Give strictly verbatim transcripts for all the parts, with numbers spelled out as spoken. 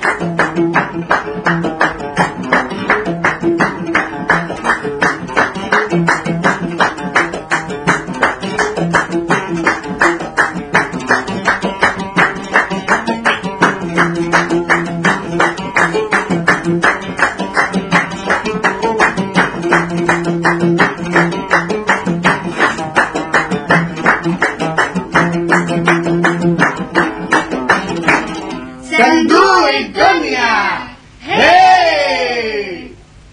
صندوق الدنيا هي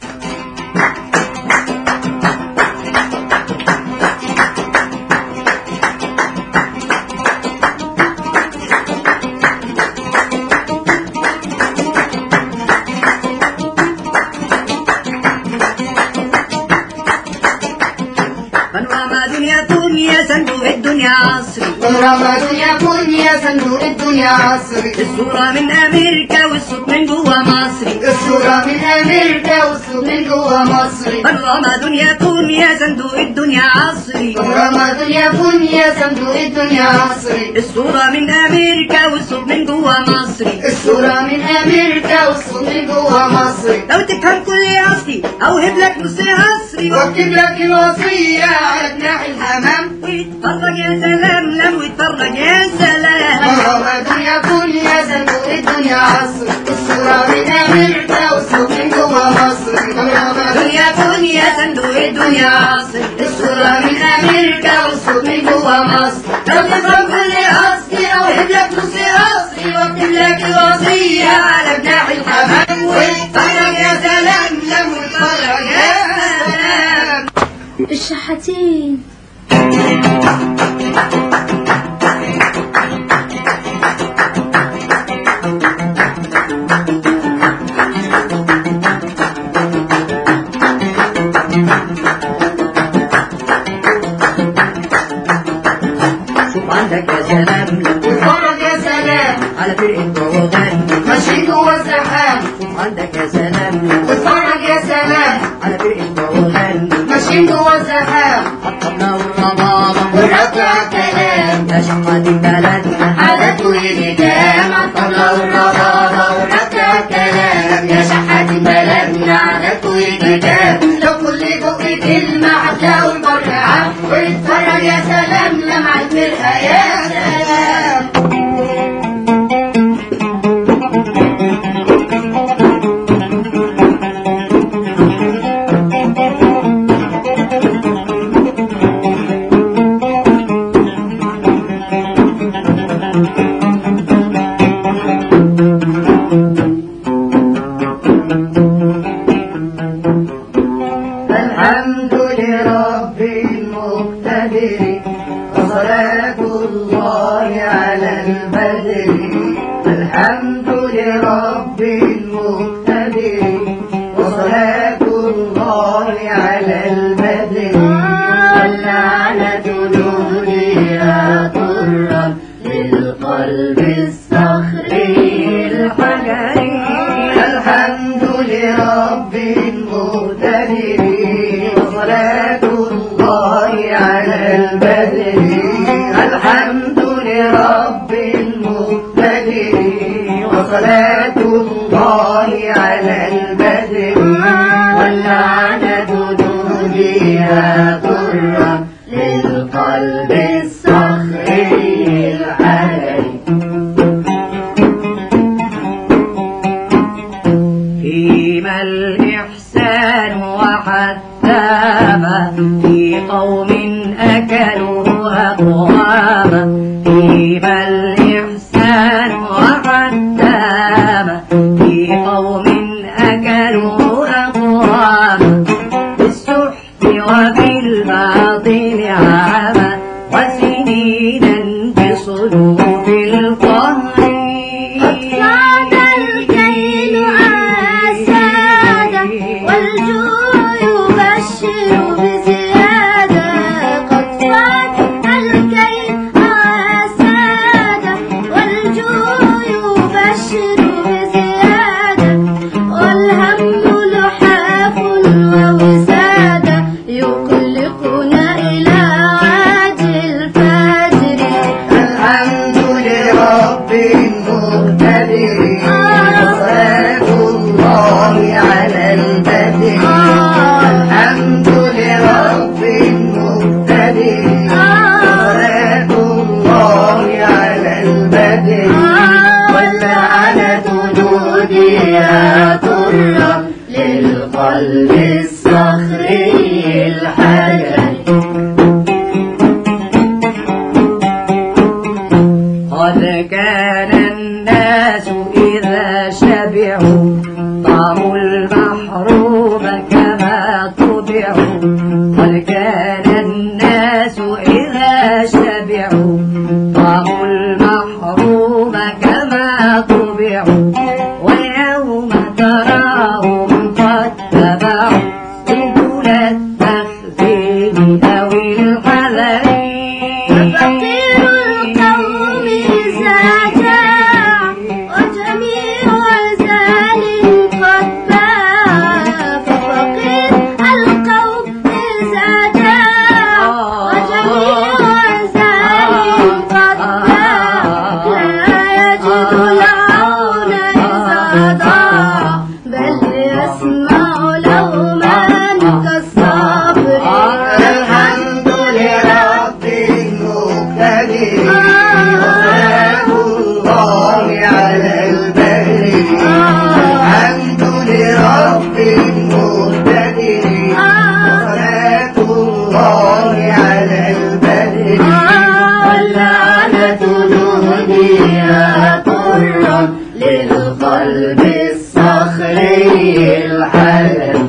بانوراما دنيا كون يا صندوق الدنيا عصري، بانوراما دنيا كون يا صندوق الدنيا عصري، الصورة من أمريكا والصوت من جوا مصري، الصورة من أمريكا والصوت من جوا مصري. بانوراما دنيا كون يا صندوق الدنيا عصري، بانوراما دنيا كون يا صندوق الدنيا عصري، الصورة من أمريكا والصوت من جوا مصري، الصورة من أمريكا والصوت من جوا مصري. لو تفهم كل قصدي أوهب لك نص عصري، واكتب لك الوصية على جناح الحمام، واتفرج يا سلام لم واتفرج يا سلام. بانوراما دنيا كون يا صندوق الدنيا عصري، الصورة من أمريكا والصوت من جوا مصري. بانوراما دنيا كون يا صندوق الدنيا عصري، الصورة من أمريكا والصوت من جوا مصر. لو تفهم كل قصدي أوهب لك نص عصري، واكتب لك الوصية على جناح الحمام، واتفرج يا سلام لم واتفرج يا سلام. الشحاتين شوف عندك يا سلام واتفرج يا سلام على فرقة بوغان ماشيين جوا الزحام. شوف عندك يا سلام واتفرج يا سلام على فرقة بوغان ماشيين جوا الزحام. الطبلة والربابة والربع كلام يا شحات بلدنا عدد وإنجام. الطبلة والربابة والربع كلام يا شحات بلدنا عدد وإنجام. لو كل بق كلمة هتلاقوا البر عام. واتفرج يا سلام لمع الفرقة يا سلام. الحمد لرب المقتدر وصلاة الله على البدر. الحمد لرب المقتدر وصلاة الله على البدر. واللعنة نهديها طرا للقلب الصخري الحجري. الحمد لرب المقتدر وصلاة الله على البدر. الحمد لرب المقتدر وصلاة الله على البدر. واللعنة نهديها طرا للقلب الصخري الحجري. فيما الإحسان وحتاما في قوم أكلوا أقواما. فيما الإحسان وحتاما في قوم أكلوا أقواما. بالسحت وبالباطل عاما وسنينا بصنوف القهر. صاد الكيل أسادا والجوع يبشر بزيادة. قد صاد الكيل أسادا والجوع يبشر بزيادة. والهم لحاف ووسادة يقلقنا إلى عاجل الفجر. الحمد لرب المقتدر يا طرا للقلب الصخري الحجري. قد كان الناس إذا شبعوا طعموا المحروم كما طبعوا. قد كان الناس إذا شبعوا طعموا المحروم كما طبعوا. واليوم تراهم قد تبعوا سبل التخفيف أو الحذر. فقير القوم إذا جاع وجميع زال قد باع. ففقير القوم إذا جاع وجميع زال قد باع. لا يجد العون إذا ضاع بل يسمع لوما كالصبر. الحمد لرب المقتدر وسلام الله على البر. الحمد لرب المقتدر وصلاة الله على البر. واللعنة نهديها طرا للقلب الصخري الحجري.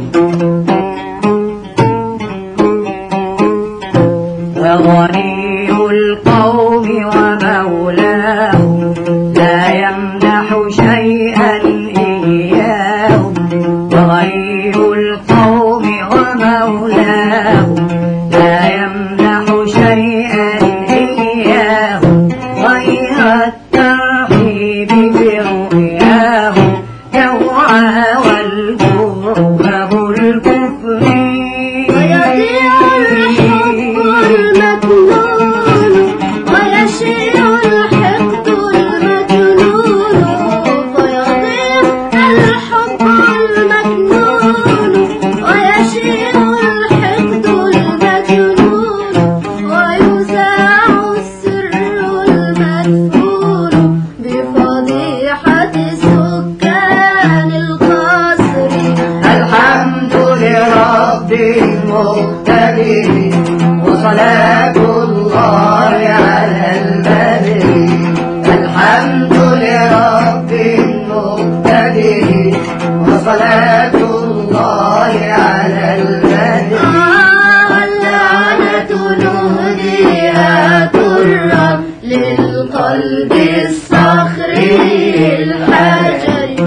وغني القوم ومولاه لا يمنح شيئا إياه. وغني القوم ومولاه لا يمنح شيئا إياه غير الترحيب برؤياه. جوعى والكره الكفر. ويضيع الحب المكنون ويشيع الحقد المجنون. فيضيع الحب المكنون ويشيع الحقد المجنون. ويذاع السر المدفون بفضيحة سكان القصر. الحمد لرب المقتدر وصلاة الله على البدر. الحمد لرب المقتدر وصلاة الله على البدر. واللعنة نهديها طرا للقلب الصخري الحجري.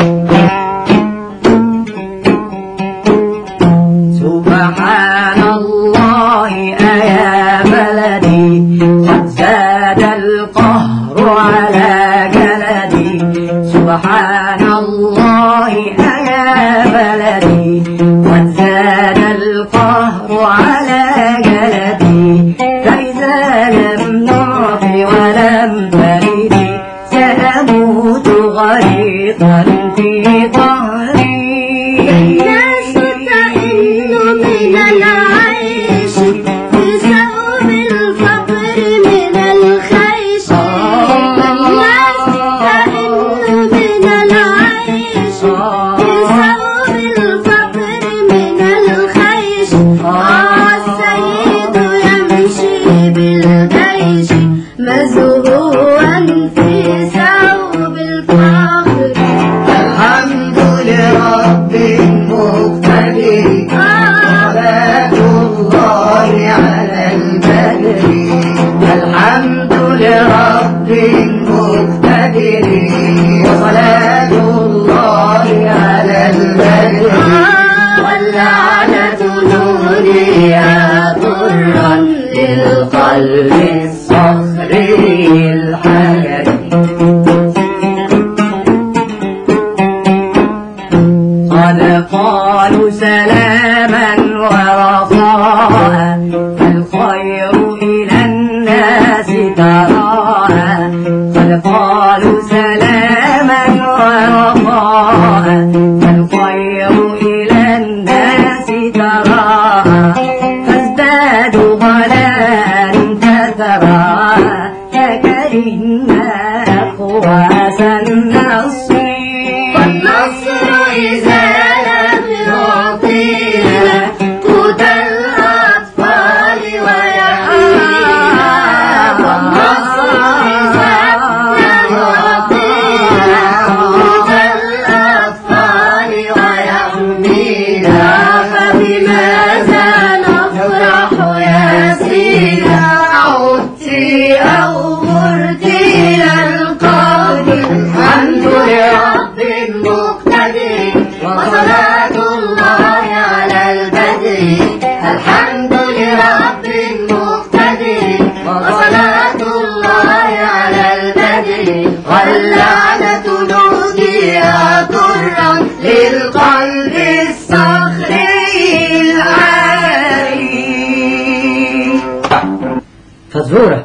سبحان الله أيا بلدي قد زاد القهر على جلدي. سبحان الله أيا بلدي قد زاد القهر على جلدي. فإذا لم نعف ولم ترد سأموت غريقا في ظهري. الناس تئن من العيش بسبب الفقر من الخيش. الناس تئن من العيش بسبب الفقر من الخيش. والسيد يمشي بالجيش مزهوا في ثوب الفخر. الحمد لرب المقتدر وصلاة الله على البدر. الحمد لرب المقتدر وصلاة الله على البدر. واللعنة نهديها طرا للقلب الصخري الحجري. قد قالوا سلاما ورخاء فالخير إلى الناس تراءى. قد قالوا سلاما ورخاء فالخير إلى الناس تراءى. فازدادوا غلاء تتراءى ككرهنا أخواس النصر. والنصر فزورة.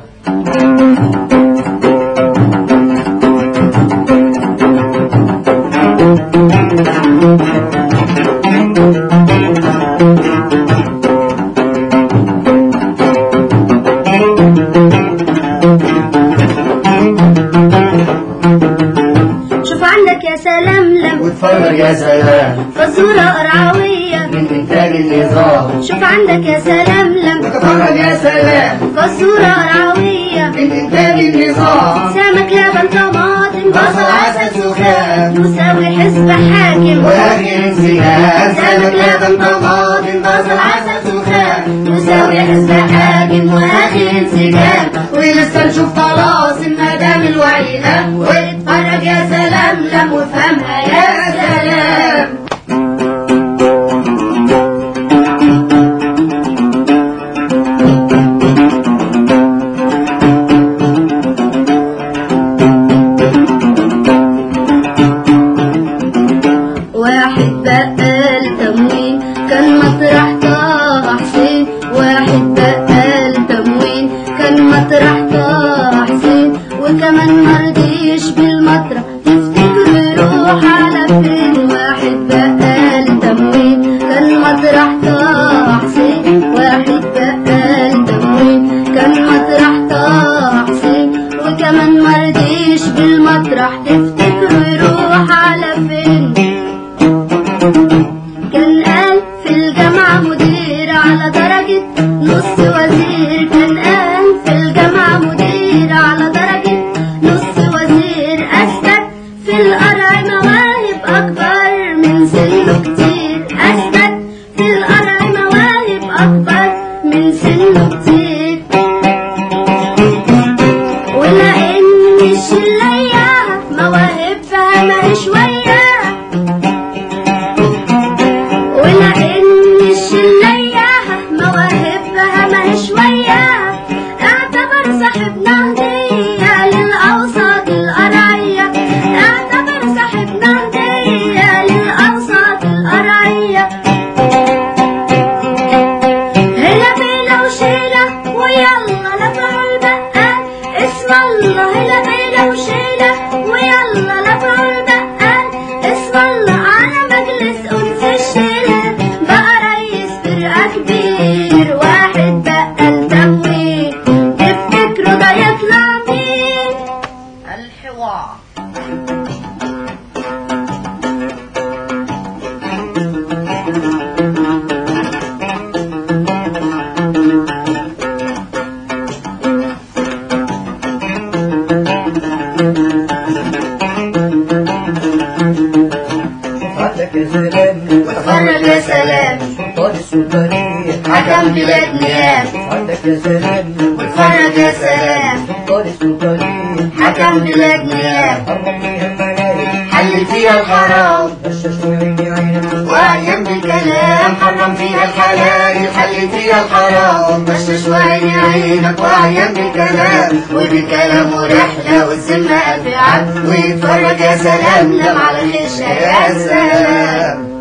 شوف عندك يا سلام لم واتفرج يا سلام فزورة قرعوية من إنتاج النظام. شوف عندك يا سلام لم واتفرج يا سلام فزورة قرعوية من إنتاج النظام. سمك لبن طماطم بصل عسل سخان يساوي حزب حاكم وأكل انسجام. سمك لبن طماطم بصل عسل سخان يساوي حزب حاكم وأكل انسجام. ولسه نشوف خلاص المدام الوعينا. واتفرج يا سلام لم وافهمها يا سلام. واحد بقال تموين كان مطرح طه حسين. واحد بقال تموين كان مطرح طه حسين. وكمان مرضيش بالمطرح تفتكروا يروح على فين. واحد بقال تموين كان مطرح طه حسين. واحد بقال تموين كان مطرح طه حسين. وكمان مرضيش بالمطرح تفتكروا يروح على فين. كان قال في الجامعة مدير على درجة نص وزير. كان قال في الجامعة مدير على درجة نص وزير. أثبت في القرع مواهب أكبر من سنه كتير. أثبت في القرع مواهب أكبر من سنه كتير. ولأن الشلية مواهبها ما شوية. ولأن الشلية مواهبها ما شوية. اعتبر صاحبنا هدية للأوساط القرعية. اعتبر صاحبنا هدية للأوساط القرعية. هلا بيلا وشيلة ويلا لفعوا البقال. اسم الله هلا بيلا وشيلة ويلا لفعوا البقال. اسم الله على مجلس أنس الشيلة. بقى رئيس فرقة كبير. واحد بقال تموين تفتكروا ده يطلع مين؟ الحوار. عندك يا سلام واتفرج يا سلام سلطان السلطانية حكم بلاد نيام. عندك يا سلام واتفرج يا سلام سلطان السلطانية حكم بلاد نيام. حرم فيها الملاهي حل فيها الحرام بشش وعيني عينك وأيام بالكلام. حرم فيها الحلال حل فيها الحرام. بشش وعيني عينك وأيام بالكلام. وبالكلام ورحلة والذمة ألف عام. ويتفرج يا سلام لم على خشة يا سلام.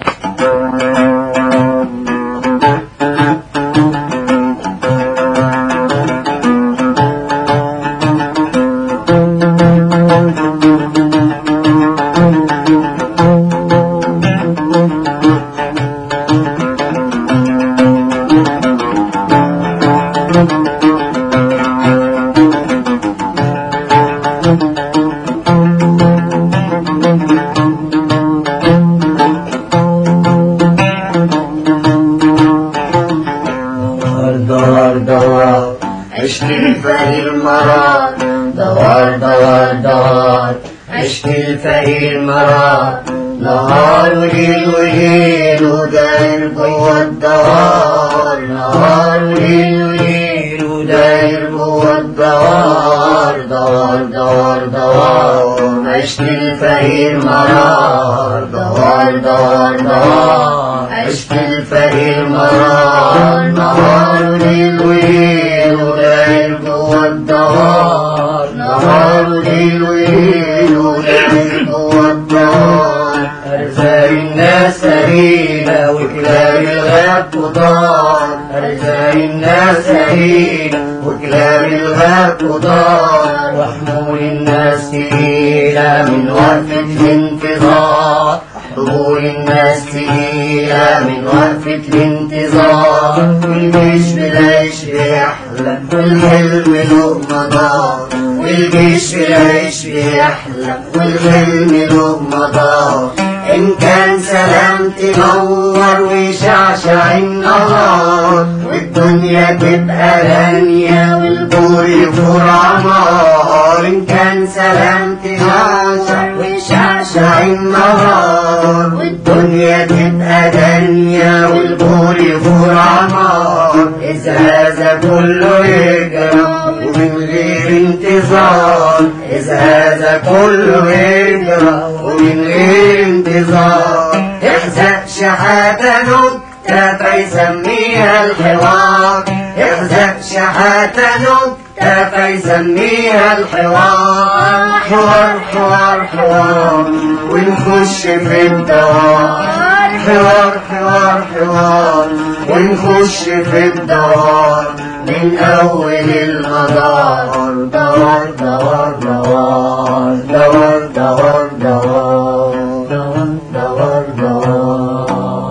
دوار دوار اشكي الفقير مرار. دوار دوار دوار اشكي الفقير مرار. نهار وليل وليل وداير جوا الدوار. نهار وليل وليل وداير جوا الدوار. دوار دوار دوار اشكي الفقير مرار. دوار دوار دوار اشكي الفقير مرار. نهار وليل وليل وداير جوا الدوار. نهار وليل وليل وداير جوا الدوار. أرزاق الناس سليمة وكلاب الغاب خضار. أرزاق الناس هين وكلاب الغاب قضاء وحمول الناس تقيلة من وقفة الانتظار حضور الناس تقيلة من وقفة الانتظار والجيش بالعيش بيحلم والحلم له مدار والجيش بالعيش بيحلم والحلم له مدار إن كان سلام تنور ويشعشع النهار والدنيا تبقى رانية والبور يفور عمار إن كان سلام تنور ويشعشع النهار والدنيا تبقى دانية والبور يفور عمار إذا هذا كله يجرى ومن غير انتظار إذا هذا كله يجرى ومن غير انتظار يحزق شحاتة نكتة فيسميها الحوار يحزق شحاتة نكتة فيسميها الحوار حوار حوار حوار ونخش في الدوار حوار حوار حوار ونخش في الدوار من أول المدار دوار دوار دوار دوار دوار دوار دوار دوار دوار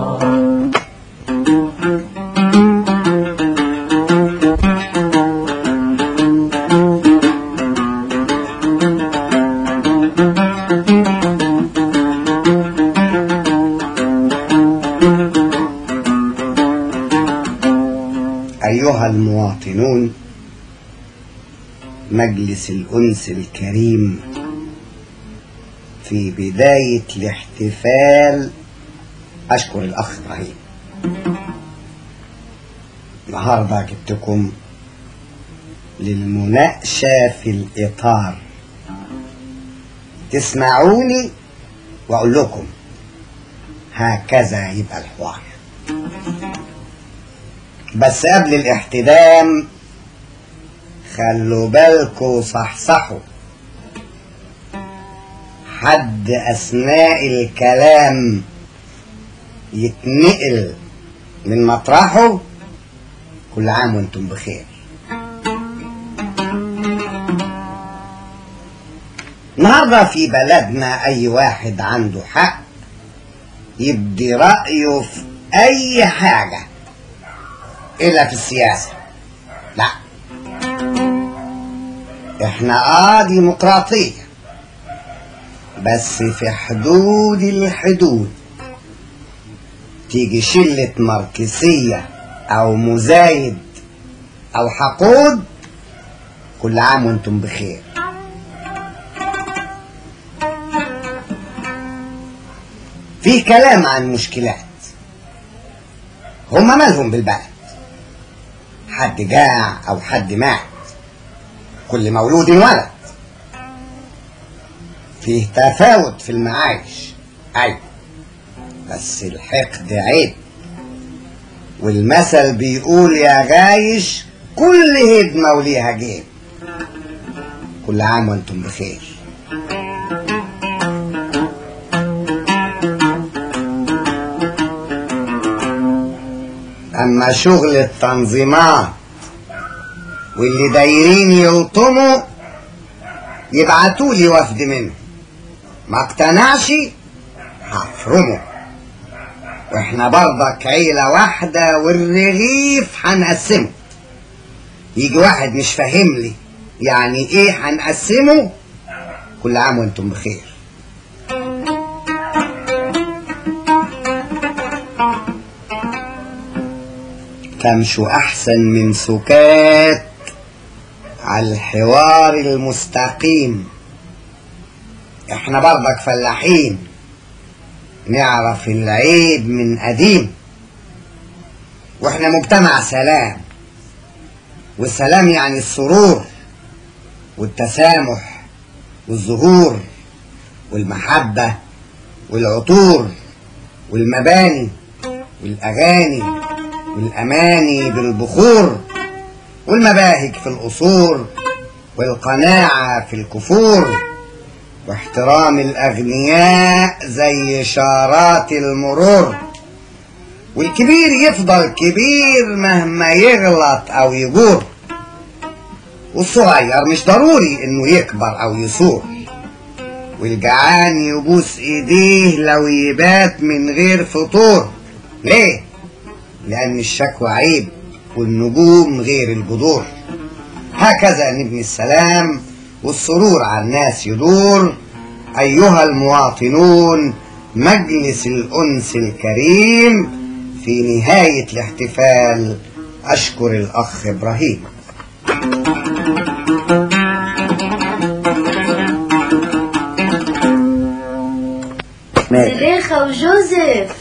أيها المواطنون، مجلس الأنس الكريم في بداية الاحتفال أشكر الأخ إبراهيم. النهارده جبتكم للمناقشة في الإطار، تسمعوني وأقول لكم هكذا يبقى الحوار. بس قبل الاحتدام خلوا بالكوا صحصحوا، حد أثناء الكلام يتنقل من مطرحه كل عام وانتم بخير. النهارده في بلدنا أي واحد عنده حق يبدي رأيه في أي حاجة إلا في السياسة. لا، احنا اه ديمقراطية بس في حدود الحدود. تيجي شلة ماركسية او مزايد او حقود كل عام وانتم بخير. في كلام عن مشكلات، هما مالهم بالبلد؟ حد جاع او حد مات، كل مولود ولد. فيه تفاوت في المعايش ايوه، بس الحقد عيب، والمثل بيقول يا غايش كل هدمة وليها جيب. كل عام وانتم بخير. اما شغل التنظيمات واللي دايرين يلطموا يبعتولي وفد منه، ما اقتنعش هفرمه. واحنا برضك عيلة واحدة والرغيف هنقسمه. يجي واحد مش فاهم لي يعني ايه هنقسمه. كل عام وانتم بخير. تمشوا احسن من سكات على الحوار المستقيم. احنا برضك فلاحين نعرف العيب من قديم، واحنا مجتمع سلام، والسلام يعني السرور والتسامح والزهور والمحبة والعطور والمباني والأغاني والأماني بالبخور والمباهج في القصور والقناعة في الكفور واحترام الأغنياء زي إشارات المرور والكبير يفضل كبير مهما يغلط او يجور، والصغير مش ضروري انه يكبر او يصور، والجعان يبوس ايديه لو يبات من غير فطور. ليه؟ لان الشكوى عيب والنجوم غير الجذور. هكذا نبني السلام والسرور على الناس يدور. ايها المواطنون، مجلس الانس الكريم، في نهاية الاحتفال اشكر الاخ ابراهيم. زليخة وجوزيف.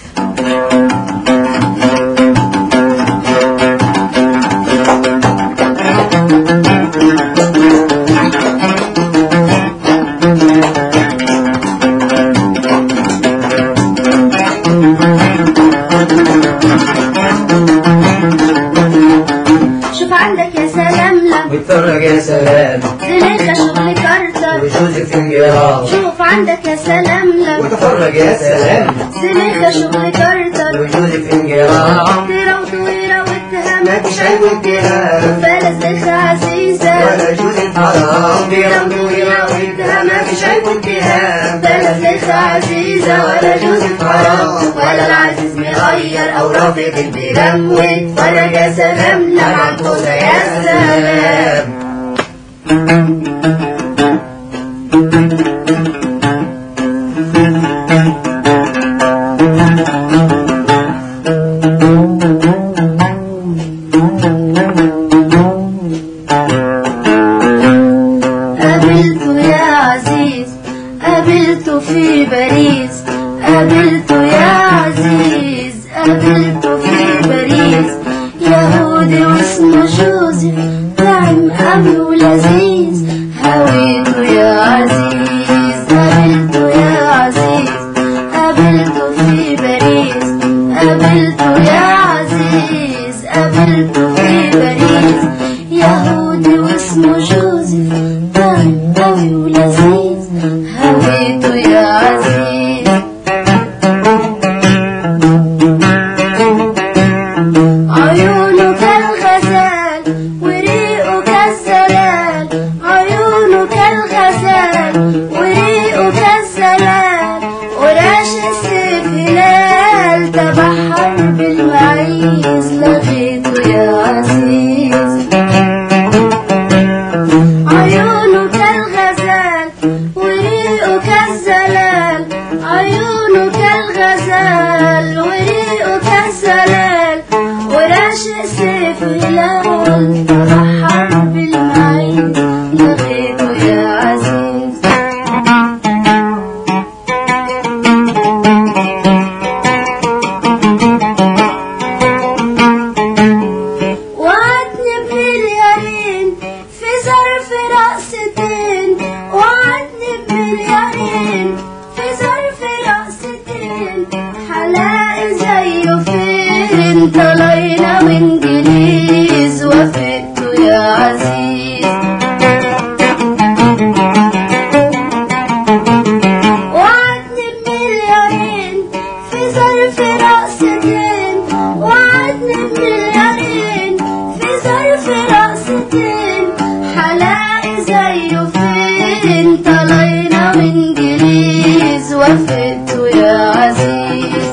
شوف عندك يا سلام لم واتفرج يا سلام زليخة شغل كارتر وجوزك انجرام. شوف عندك يا سلام لم واتفرج يا سلام زليخة شغل كارتر وجوزك انجرام. تيرة وطويرة واتهام مفيش عيب واتهام بلا زليخة عزيزة ولا جوزك حرام. ديرة وطويرة واتهام مفيش عيب واتهام بلا زليخة عزيزة ولا جوزك حرام ولا العزيز مغير أو رافض البرام. واتفرج يا سلام لم عالكوزة يا سلام. قابلته يا عزيز قابلته في باريس قابلته يا عزيز قابلته في باريس يهودي واسمه جوزيف ناعم قوي ولذيذ هويته يا عزيز قابلته يا عزيز قابلته في باريس قابلته يا عزيز قابلته في باريس يهودي واسمه جوزيف ناعم قوي ولذيذ هويته يا عزيز. عيونه كالغزال وريقه كالزلال عيونه كالغزال وريقه كالزلال وراش السيف هلال تبع حرب المعيز لغيته يا عزيز. عيونه كالغزال وريقه كالزلال عيونه كالغزال وريقه كالزلال وراش سيف هلال تبع حرب المعين لغيته يا عزيز. وعدني بمليارين في ظرف رقصتين وعدني بمليارين في ظرف رقصتين حلاقي زيه فين طلعنا من جليز وافقته يا عزيز. وعدني بمليارين في ظرف رقصتين وعدني بمليارين في ظرف رقصتين حلاقي زيه فين طلعنا من جليز وافقته يا عزيز.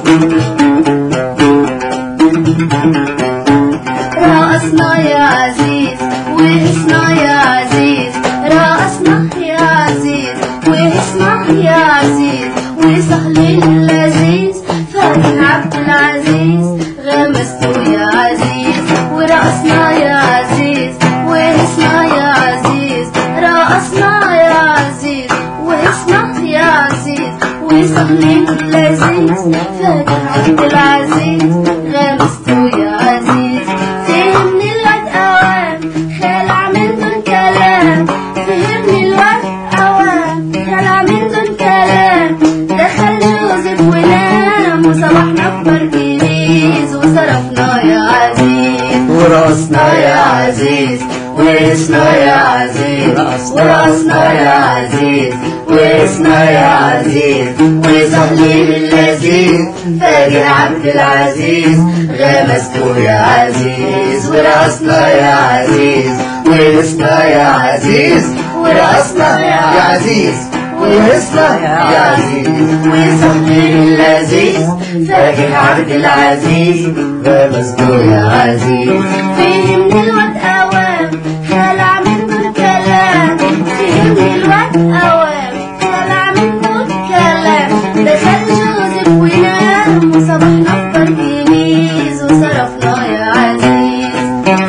رقصنا يا عزيز واسمع يا عزيز رقصنا يا عزيز واسمع يا عزيز وسهل اللذيذ فاتح عبد العزيز غمسته يا عزيز. ورقصنا يا عزيز واسمع يا عزيز رقصنا يا عزيز واسمع يا عزيز وسهل اللذيذ فاتح عبد العزيز غمسته يا عزيز. فهمني الواد اوام خلع من دون كلام فهمني الواد اوام خلع من دون كلام دخل جوزيف ونام وصبحنا في برجليز وصرفنا يا عزيز ورقصنا يا عزيز ورقصنا يا عزيز ورقصنا يا عزيز ورقصنا يا عزيز وصلي اللذيذ فاجر عبد العزيز غمسته يا عزيز ورقصنا يا عزيز ورقصنا يا عزيز ورقصنا يا عزيز ورقصنا يا عزيز وصلي اللذيذ فاجر عبد العزيز غمسته يا عزيز فهمني الواد أوام خلع منه الكلام فهمني الواد أوام خلع منه الكلام دخل جوزك ونام وصبحنا في برجيز وصرفنا يا عزيز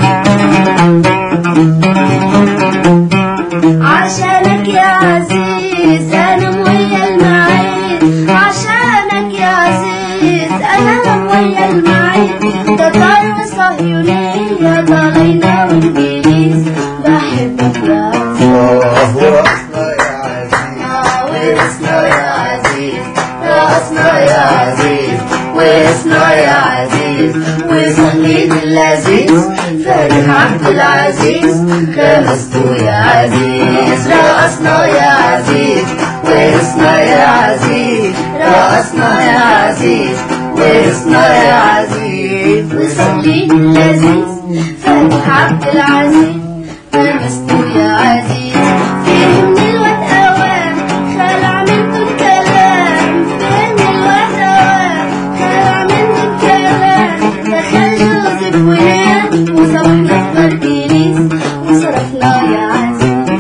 عشانك يا عزيز أنا ويا المعيد عشانك يا عزيز أنا ويا المعيد تطار صهيونية طالعنا وانجليز بحبك يا ورقصنا يا عزيز ورقصنا يا عزيز ورقصنا يا عزيز وصليت اللذيذ فارح عبد العزيز غمسته يا عزيز رقصنا يا عزيز ورقصنا يا عزيز رقصنا يا عزيز ورقصنا يا عزيز وصليت اللذيذ فارح عبد العزيز غمسته يا عزيز فهمني الواد أوام خلع منه الكلام فهمني الواد أوام خلع منه الكلام دخل جوزك ونام وصبحنا في برجيز وصرفنا يا عزيز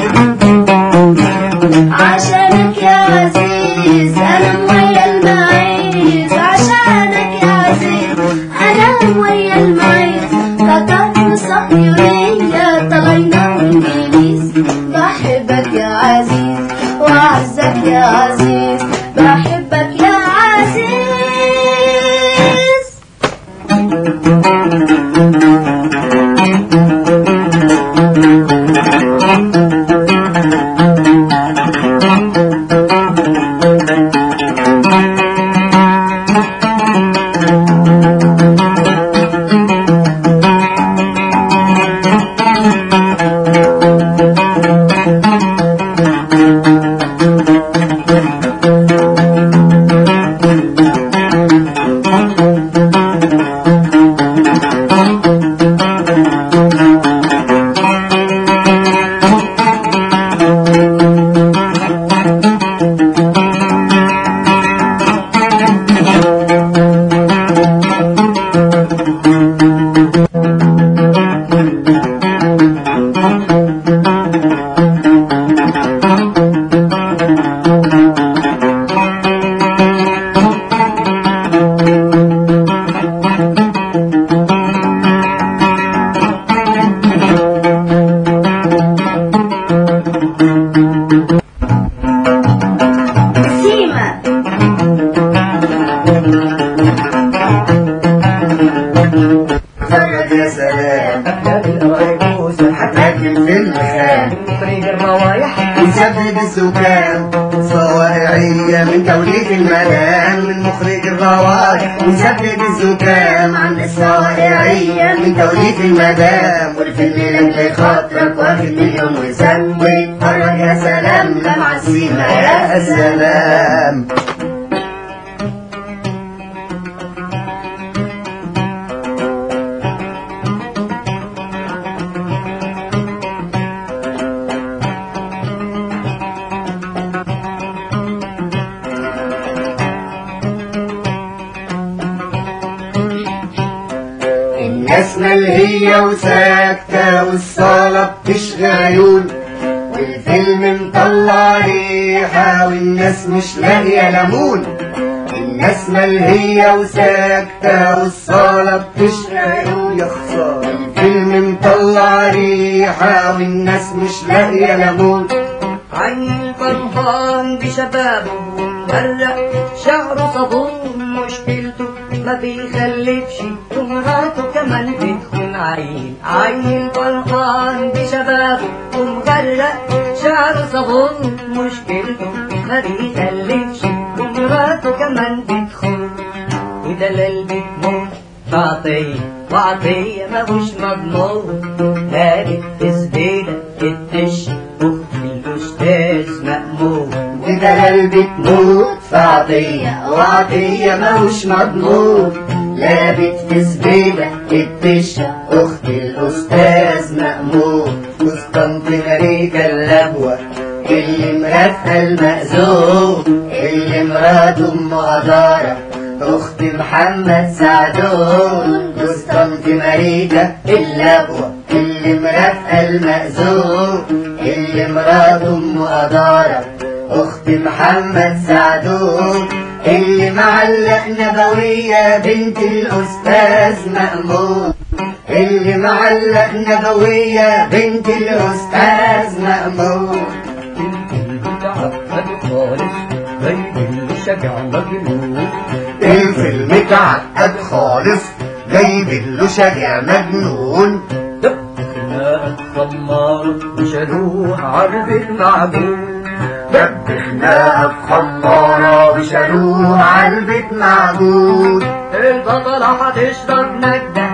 عشانك يا عزيز أنا ويا المعيز عشانك يا عزيز أنا ويا المعيز قطعت صهيونية طلعنا وانجليز بحبك يا عزيز وأعزك يا عزيز بحبك يا عزيز سيما فرد يا سلام هتاكل في المخام مخرج الروايح وسبب الزكام صواعية من توليد المدام من مخرج الروايح وسبب الزكام عند الصواعية من توليد المدام والفيلم اللي خاطرك واخد مليون وسام واتفرج يا سلام لمع السيما يا سلام الناس ملهية وساكتة والصالة بتشغى عيون والفيلم مطلع ريحة والناس مش لاقية ليمون الناس ملهية وساكتة والصالة بتشغى عيون يا خسارة الفيلم مطلع ريحة والناس مش لاقية ليمون عين فرحان بشبابه ومغرق شعره صابون مشكلته ما بيخلفش ومراته كمان بتكون عين عين فرحان بشبابه ومغرق شعره صابون مشكلته ما بيخلفش ومراته كمان بتخون ودلال بتموت تعطيه وعطية ماهوش مضمون قالت في زبيدة الدش أخت الأستاذ مأمون ودلال بتموت في عطية وعطية ماهوش مضمون لابت في زبيدة الدشة أخت الأستاذ مأمون قسطنطينية اللهوة اللي مرافقة المأذون اللي مرات أم هدارة أخت محمد سعدون قسطنطينية اللهوة اللي مرافقة المأذون اللي مرات أم هدارة أخت محمد سعدون اللي معلق نبوية بنت الأستاذ مأمون اللي معلق نبوية بنت الأستاذ مأمون الفيلم اتعقد خالص جايب له شجع مجنون خمارة وشالوه عرض المعجون دبحناها بخمارة وشالوه عالبيت معجون البطلة هتشرب نجدة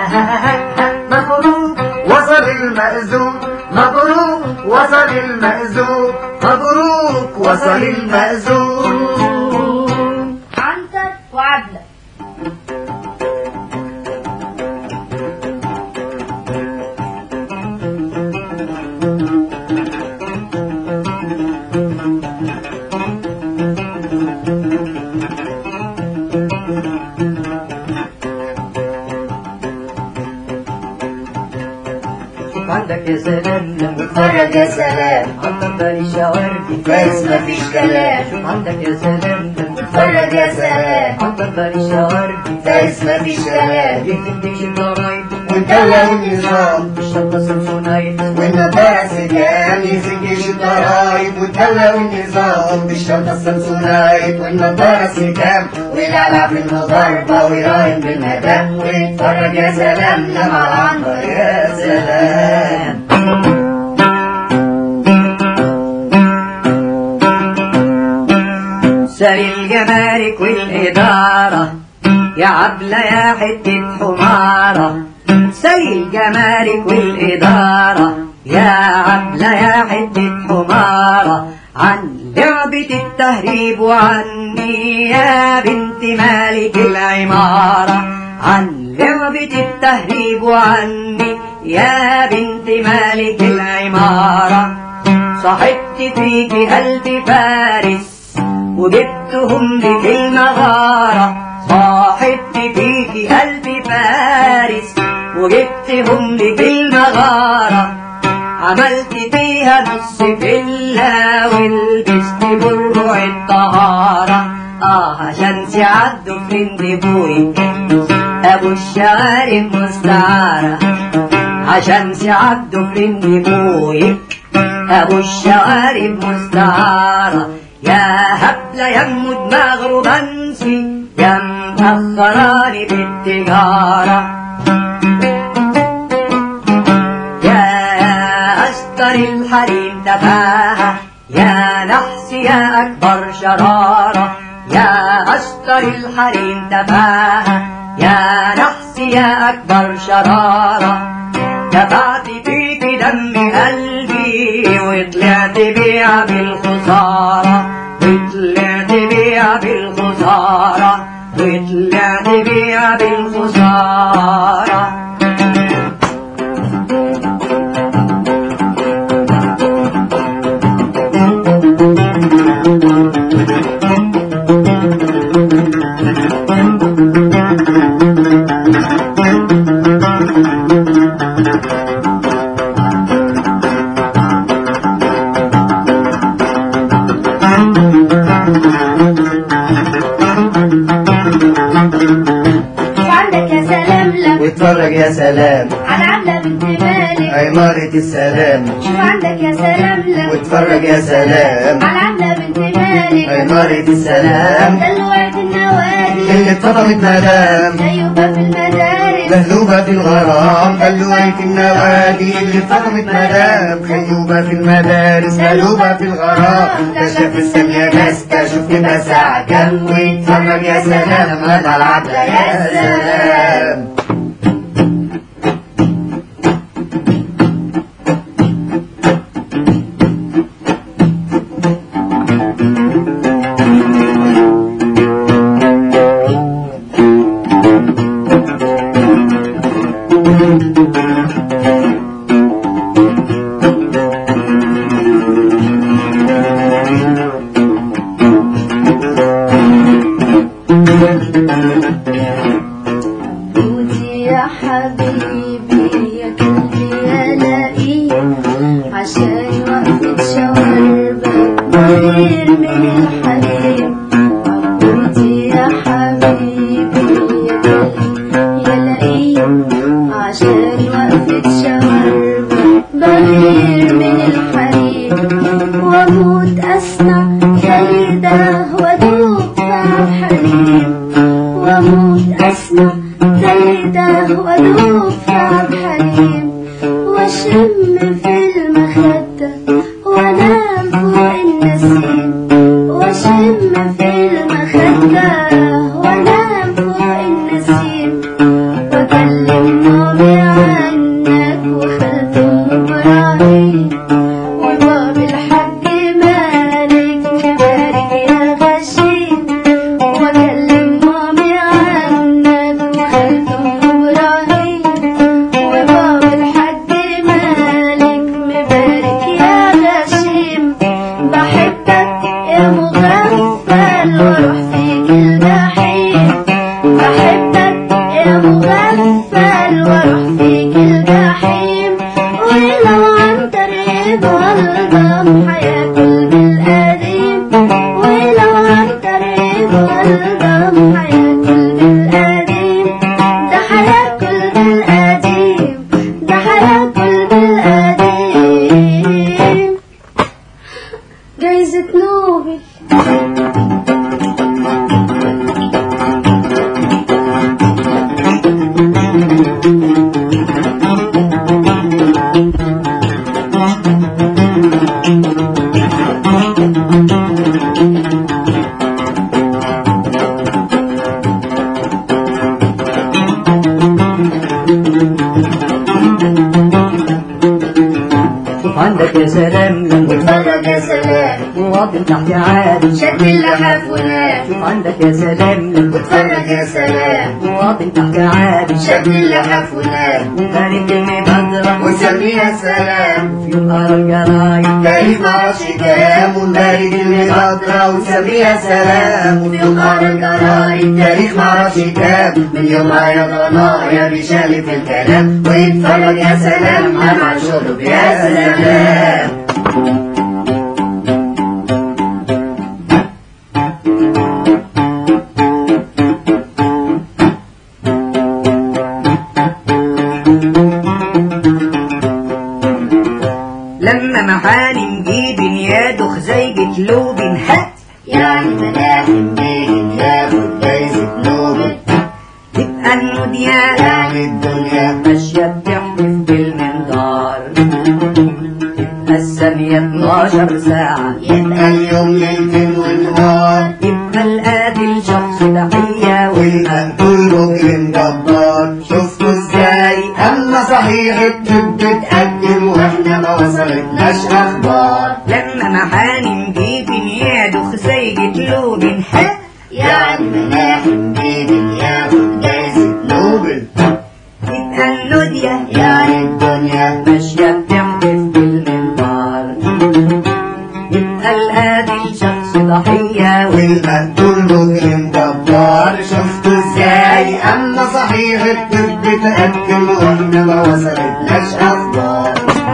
مبروك وصل المأذون مبروك وصل المأذون مبروك وصل المأذون عنتر وعبلة. عندك يا سلام اتفرج يا سلام عندك بالي شاوردي فايز مفيش كلام شوف عندك يا سلام اتفرج يا سلام عندك بالي شاوردي فايز مفيش كلام يهديش الضرايب والدولة والنظام الشنطة سمسونايت والنباس كام يسجلش الضرايب والدولة والنظام بالشنطة السامسونايت والنضارة كام ويلعب في المضاربة ويراهن بالمدام ويتفرج يا سلام لما العنبر يا سلام. ساري الجمارك والإدارة يا عبلة يا حتة حمارة ساري الجمارك والإدارة يا عبلة يا حتة حمارة عن لعبة التهريب وعني يا بنت مالك العمارة عن لعبة التهريب وعني يا بنت مالك العمارة صاحبت فيكي قلب فارس وجبتهم لك المغارة صاحبت فيكي قلب فارس وجبتهم لك المغارة عملت فيها نص فيلا ولبست برع الطهارة اه عشان تعدوا فرند بوي ابو الشوارب مستعارة عشان تعدوا فرند بوي ابو الشوارب مستعارة يا هبلة يا ام دماغ رومانسي يا مأخراني بالتجارة يا أشطر الحريم تفاهة يا نحس يا أكبر شرارة يا أشطر الحريم تفاهة يا نحس يا أكبر شرارة دفعت فيك دم قلبي وطلعت بيع بالخسارة وطلعت بيع بالخسارة وطلعت بيع بالخسارة واتفرج يا سلام على عبلة بنت مالك عمارة السلام شوف عندك يا سلام لك واتفرج يا سلام على عبلة بنت مالك عمارة السلام دلوعت النوادي اللي اتفضلت مدام شيوبة في المدارس مهلوبة في الغرام دلوعت النوادي اللي اتفضلت مدام خيوبة في المدارس مهلوبة في الغرام كشف الثانية جاسكة شوف كده ساعة كام واتفرج يا سلام على العبلة يا سلام. عبودي يا حبيبي يا قلبي يا لئيم عشان وقفة شواربك بغير من الحليم. عبودي يا حبيبي يا قلبي يا لئيم عشان وقفة شواربك بغير من الحليم. واموت اسمع زي ده وادوب في حليم. واموت اسمع زي ده وادوب في حليم. واشم في المخدة وانام فوق النسيم. واشم في المخدة وانام فوق النسيم. واكلم مامي عنك وخالتي ام ابراهيم وباب الحاج مالك مبارك يا غشيم. واكلم مامي عنك وخالتي ام ابراهيم وباب الحاج مالك مبارك يا غشيم. بحبك يا مغفل واروح فيك الجحيم. بحبك يا مغفل واروح فيك الجحيم. ولو عن طريق والضم حياكل بالقديم. ولو عن طريق والضم حياكل بالقديم. ده حياكل بالقديم ده حياكل بالقديم. جايزة نوبل. عندك يا سلام لما اتفرج يا سلام واطي تحت عادي شد اللحاف ونام. عندك يا سلام لما اتفرج يا سلام واطي تحت عادي شد اللحاف ونام. بارك المبادرة وسميها سلام في نهار الجرايد تاريخ معرفش كام ونبارك المخضرة ونسميها سلام. وفي قار الجرايد تاريخ معرفش كام من يوم يا ضنايا بيشالي في الكلام. ويتفرج يا سلام على شرب يا سلام. لما محاني نجيب يادخ زي جتلوب هات يعني ملاحم بيجن ياخد جايزة نوبل. تبقى النوديان يعني الدنيا ماشية بتحلف بالمنظار. تبقى الثانية اتناشر ساعة يبقى اليوم ليل ونهار. يبقى القاتل شخص تحية والمقتول مجرم جبار. شفتوا ازاي اما صحيح الطب اتقدم واحنا ما وصلتناش اخبار. لما محاني نجيب يادخ زي جتلوب هات يعني ملاحم بيجن ياخد جايزة نوبل. تبقى النودية يعني الدنيا ماشية بتحلف بالمنظار. يبقى القاتل شخص ضحية والمقتول مجرم جبار. شفتوا ازاي اما صحيح الطب اتقدم واحنا ما وصلتناش اخبار.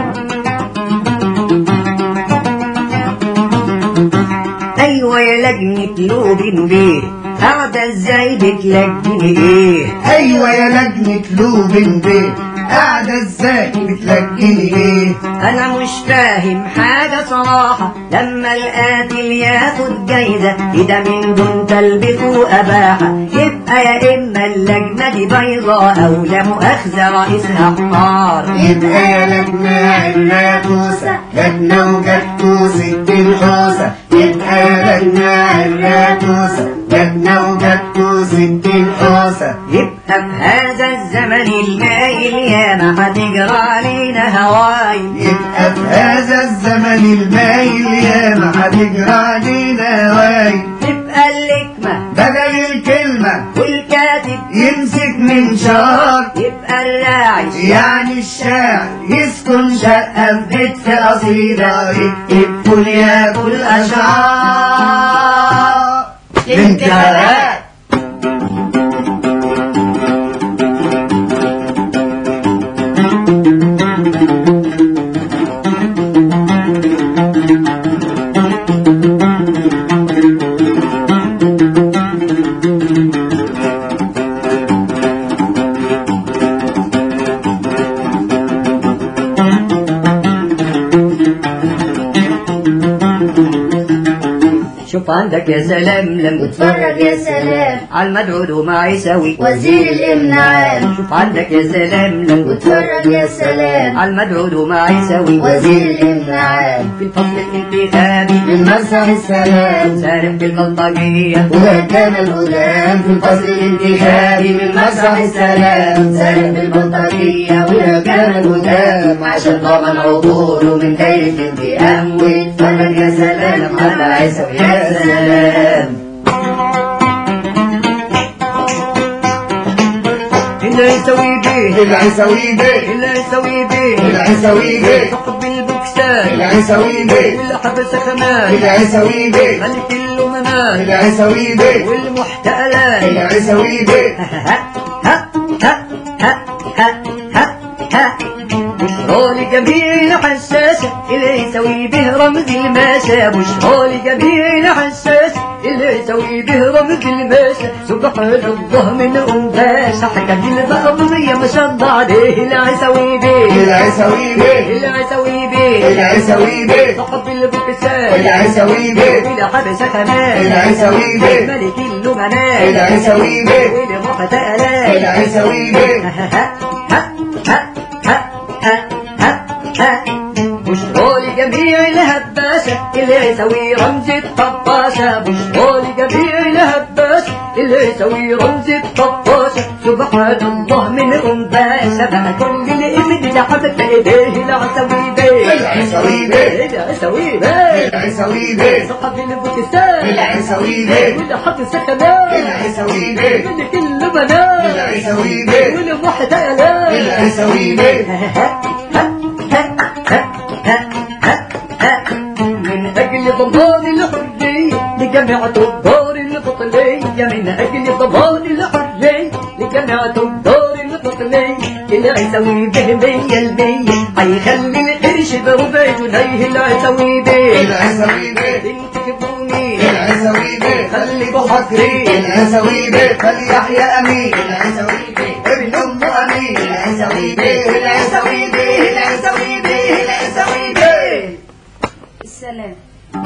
ايوه يا لجنة لوبين بيه قاعدة ازاي بتلجني ايه. ايوه يا لجنة لوبين بيه قاعدة ازاي بتلجني ايه. انا مش فاهم حاجة صراحة لما القاتل ياخد جايزة اذا من دون تلبس واباحة. يبقى يا اما اللجنة دي بيضاء او لا مؤاخذة رئيسها حمار. يبقى يا لجنة عراتوسة لجنة وجاتوسة الحوسة. يبقى يا لجنة عراتوسة لجنة وجاتوسة الحوسة. يبقى في هذا الزمن المايل ياما هتجرى علينا هواي. يبقى في هذا الزمن المايل ياما هتجرى علينا هواي. تبقى اللكمة بدل الكلمة والكاتب يمسك منشار. يبقى الراعي يعني الشاعر يسكن شقة في بيت في قصيدة يكتب كل ياكل أشعار. الانتخابات شوف عندك يا سلام لما واتفرج يا سلام على المدعو وما يسوي وزير الامنعان شوف عندك يا سلام لما واتفرج يا سلام على المدعو وما يسوي وزير الامنعان في الفصل الانتخابي من مسرح السلام سالم في البلطجية وهجان الغلام في الفصل الانتخابي من مسرح السلام سالم بالبلطجية وهجان الغلام عشان ضمن عبوره من دايرة الانتقام واتفرج يا سلام على عيسوي يا سلام اللي يسوي بيه العيسوي بيه اللي يسوي بيه العيسوي بيه صاحب البوكسات العيسوي بيه اللي حبس كمان العيسوي بيه ملك الأمناء العيسوي بيه والمحتالات العيسوي بيه ها ها ها ها ها ها ها بشرى لجميع الحساسة اللي يسوي به رمز الماسة بشرى لجميع الحساسة اللي يسوي به رمز الماسة سبحان الله من أنفاسة حكم البقضية ما شاء الله عليه اللي يسوي به العيسوي بيه اللي يسوي به العيسوي بيه صاحب البكسات العيسوي بيه اللي حبس كمان العيسوي بيه ملك الأمناء العيسوي بيه والمحتالات العيسوي بيه بشرى لجميع الهباسة اللي يسوي رمز الطباشة بشرى لجميع الهباسة اللي يسوي رمز الطباشة سبحان الله من أنباسة بقى كل الإبن اللي حبت إيديه العسوي بيه العيسوي بيه العسوي بيه العيسوي بيه صحب البوكستان العيسوي بيه واللي حط سكنات العيسوي بيه ملك البنات العيسوي بيه والمحتالات العيسوي بيه من أجل ضمان الحرية لجميع تجار البطلية من أجل ضمان الحرية لجميع تجار البطلية اللي هيسوي به مية المية هيخلي القرش بربع جنيه اللي هيسوي به العيسوي بيه انتخبوني العيسوي بيه خليكوا حاكرين العيسوي بيه خلي يحيى امين العيسوي بيه ابن امه امين العيسوي بيه العيسوي بيه العيسوي بيه العيسوي بيه السلام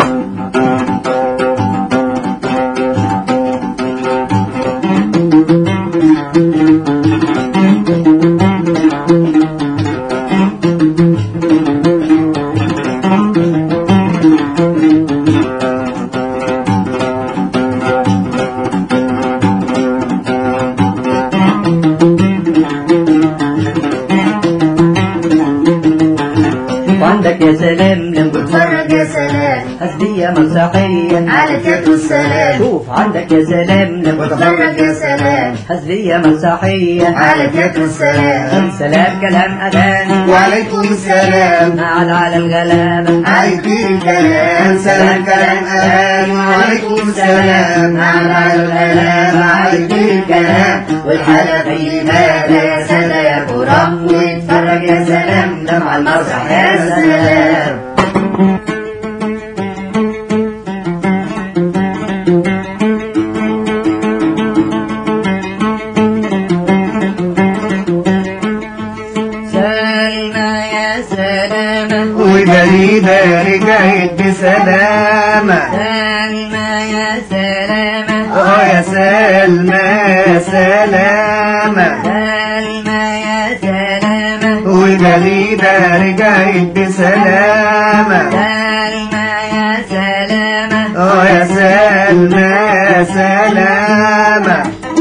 عندك يا سلام لما واتفرج يا سلام حسبية مسرحية على كتف السلام شوف عندك يا سلام لما واتفرج يا سلام حسبية مسرحية على كتف السلام سلام كلام أغاني وعليكم السلام على على الغلابة عايزين الكلام سلام كلام امان وعليكم السلام على الكلام عايزين الكلام والحالة في ماذا يا سادة يا كرام واتفرج يا سلام ده مع المسرح يا سلام سلمى يا سلامة وبريدة رجعت بسلامة سلمى يا سلامة اه يا سلمى سلامة سلمى يا سلامة وبريدة رجعت بسلامة سلمى يا سلامة اه يا سلمى سلامة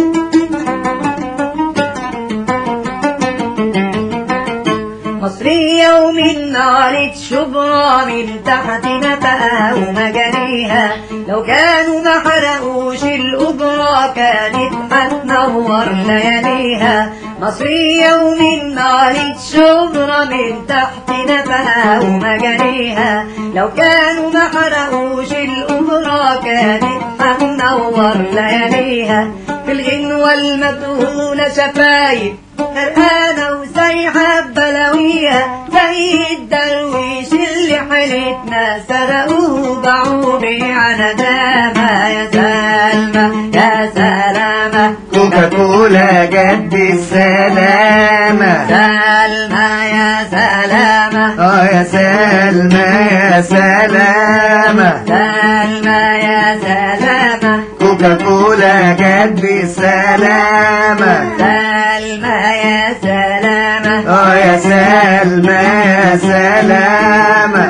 مصرية ومن نار شبرا من تحت نفقها ومجاريها لو كانوا ما حرقوش الأجرة كانت هتنور لياليها مصرية ومن نار شبرا من تحت نفقها ومجاريها لو كانوا ما حرقوش الأجرة كانت هتنور لياليها في الغنوة المدهونة شفايف غرقانة وسايحة بلاويها زي الدرويش اللي حيلتنا سرقوه باعوه بيع ندامة يا سلمى يا سلامة كوكا كولا جد السلامة سلمى يا سلامة سلامة اه يا سلمى يا سلامة سلمى يا سلامة كوكا كولا جت بالسلامة سلمى يا سلامة اه يا سلمى يا سلامة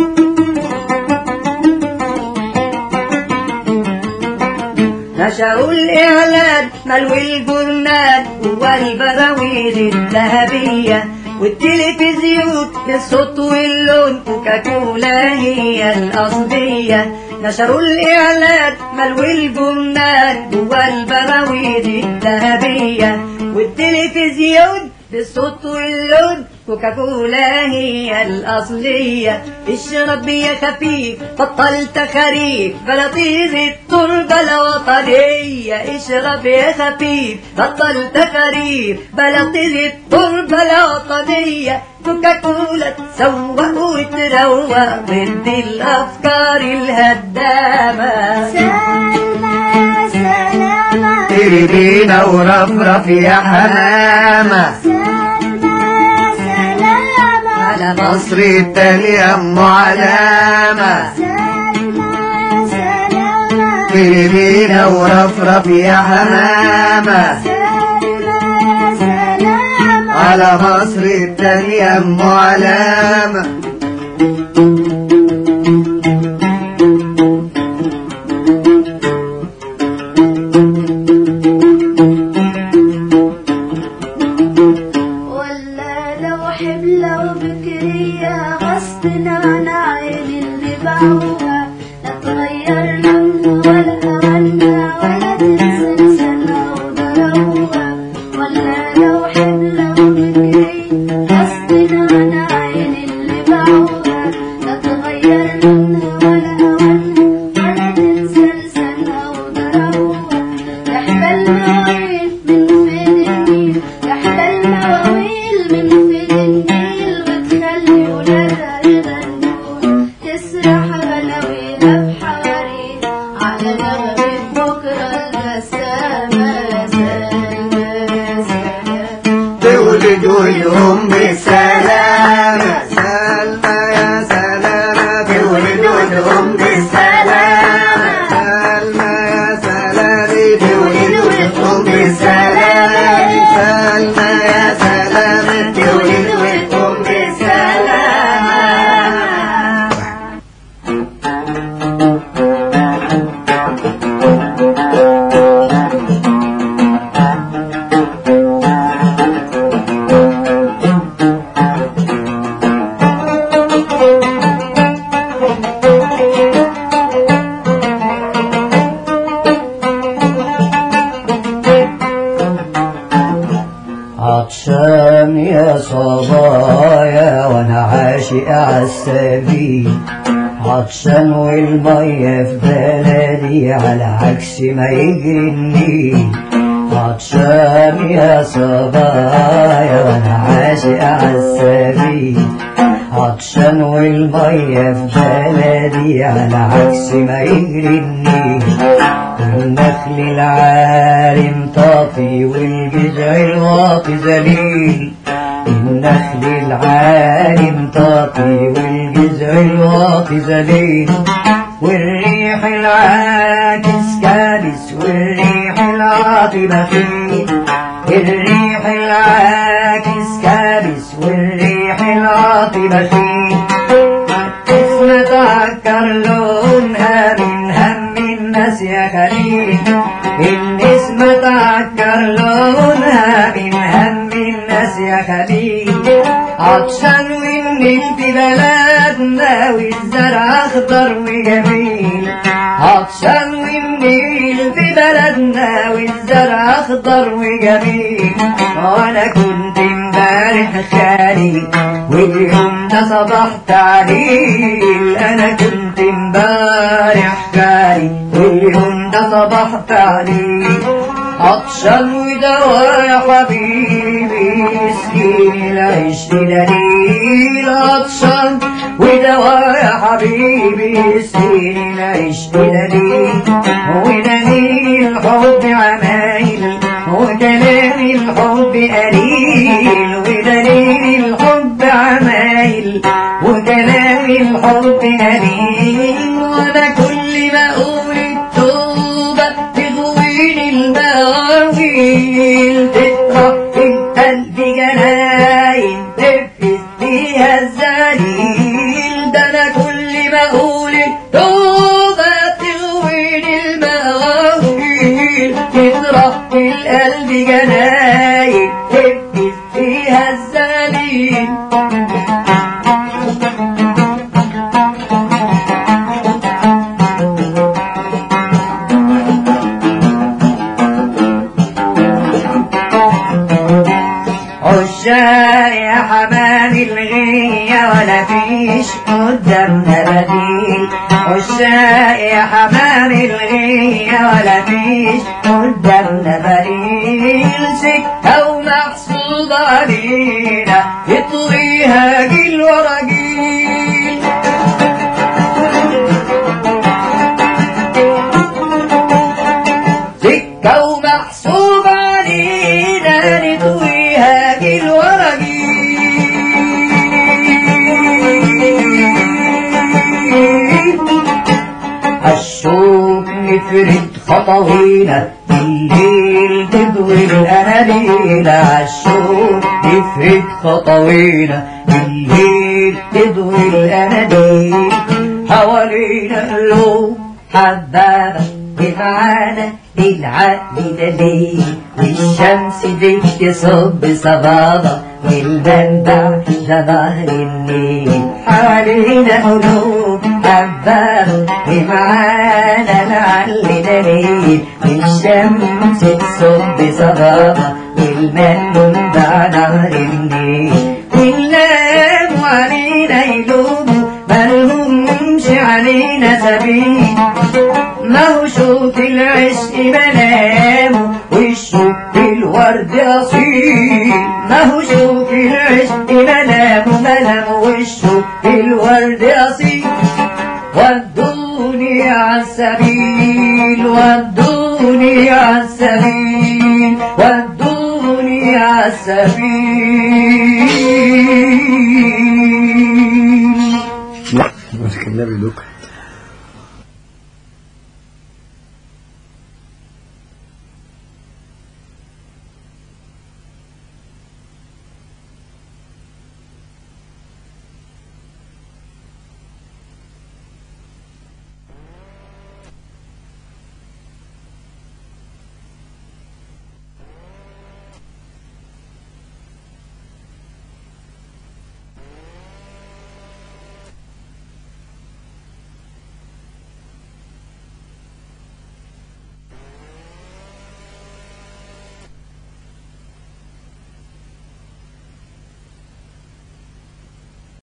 نشروا الإعلان ملوا الجرنان والبراويز الذهبية والتلفزيون بالصوت واللون كوكاكولا هي الأصلية نشروا الإعلان ملوا الجرنان والبراويز الذهبية والتلفزيون بالصوت واللون كوكاكولا هي الأصلية اشرب يا خفيف بطلت خريف بلا طيز التربة الوطنية اشرب يا خفيف بطلت خريف بلا طيز التربة الوطنية كوكاكولا تسوق وتروق ضد الأفكار الهدامة سلمى يا سلامة تيجي بينا ورفرف يا حمامة سلمى يا سلامة على مصر التانية أم علامة سلمى يا سلامة تيجي بينا ورفرف يا حمامة سلمى يا سلامة على مصر التانية أم علامة ولا لو حبلة وفكرية غصب عن عين اللي باعوها لا تغير لونها ولا أغنى ولا تنسى لسانها وضربوها ولا لو حبلة وفكرية غصب عن عين اللي باعوها لا تغير لونها ولا أغنى ولا تنسى لسانها وضربوها تحت المواويل من فين النيل تحت المواويل من فين النيل وتخلي ولادها يغنون تسرح غناويها بحواري على نغمة بكرة البسامة سلامة سلامة تولد ولهم بالسلامة سلمى يا سلامة تولد ولهم بالسلامة سلمى يا سلامة تولد ولهم بالسلامة سلمى يا سلامة تولد ولهم بالسلامة عطشان يا صبايا وانا عاشق عالسبيل عطشان والمية في بلدي على عكس ما يجري النيل عطشان يا صبايا وانا عاشق عالسبيل عطشان والمية في بلدي على عكس ما يجري النيل والنخل العالم طافي والجذع الواطي ذليل النخل العالم طافي والجذع الواطي ذليل والريح العاكس كابس والريح العاطي بخيل الريح العاكس كابس والريح العاطي بخيل اسم تعكر لونها من هم الناس يا خليل الاسم تعكر لونها من هم الناس يا خليل عطشان والنيل في بلدنا والزرع اخضر وجميل عطشان والنيل في بلدنا والزرع اخضر وجميل وانا كنت امبارح خالي واليوم ده صباح تعليل انا كنت امبارح خالي واليوم ده صباح تعليل عطشان ودوا يا حبيبي مسكين العيش دليل عطشان ودوا يا حبيبي مسكين العيش دليل ودليل الحب عمايل ودليل الحب قليل ودليل الحب عمايل جميل تطرح في القلب جناين تبكي فيها الزغاليل. عشاق يا حمام الغية ولا فيش قدامنا بديل. عشاق يا حمام الغية ولا فيش قدامنا بديل. سكة ومحسوبة علينا يطويها جيل ورا جيل. سكة ومحسوبة علينا نطويها جيل ورا جيل. الشوق نفرد خطوينا بالليل تضوي الأناديل. الشوق نفرد خطوينا بالليل تضوي الأناديل. حوالينا اللوم حبابة بمعانا العقل دليل. والشمس دي تصب صبابة والمنبع ده ظهر النيل. حوالينا قلوب حبابة بمعانا العقل دليل. والشمس تصب صبابة والمنبع نهر النيل. ونلاموا علينا يلوموا ملهمش علينا سبيل. ما هو شوق العشق منامه والشوق الورد أصيل. ما هو شوق العشق منامه منامه والشوق الورد أصيل. ودوني عالسبيل ودوني عالسبيل ودوني عالسبيل. لا مش كنا بيدوك